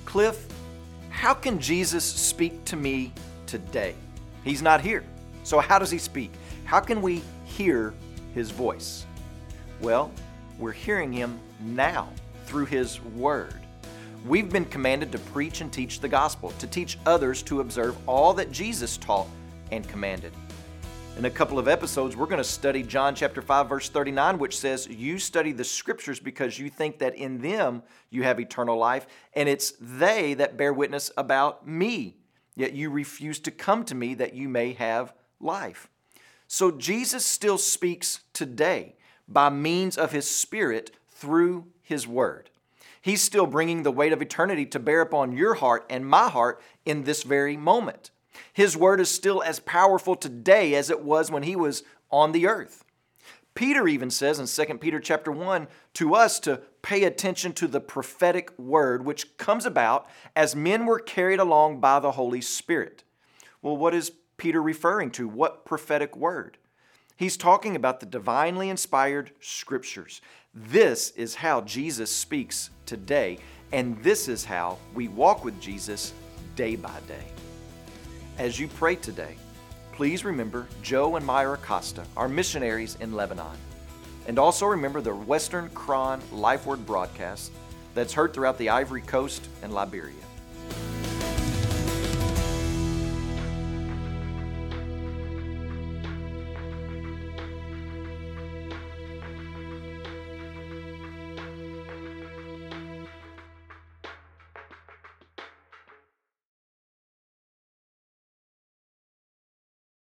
Cliff, how can Jesus speak to me today? He's not here. So how does he speak? How can we hear his voice? Well, we're hearing him now through his word. We've been commanded to preach and teach the gospel, to teach others to observe all that Jesus taught and commanded. In a couple of episodes, we're going to study John chapter 5, verse 39, which says, "You study the scriptures because you think that in them you have eternal life, and it's they that bear witness about me. Yet you refuse to come to me that you may have life." So Jesus still speaks today by means of his Spirit through his word. He's still bringing the weight of eternity to bear upon your heart and my heart in this very moment. His word is still as powerful today as it was when he was on the earth. Peter even says in 2 Peter chapter 1 to us to pay attention to the prophetic word which comes about as men were carried along by the Holy Spirit. Well, what is Peter referring to? What prophetic word? He's talking about the divinely inspired scriptures. This is how Jesus speaks today, and this is how we walk with Jesus day by day. As you pray today, please remember Joe and Myra Costa, our missionaries in Lebanon. And also remember the Western Kron Life Word broadcast that's heard throughout the Ivory Coast and Liberia.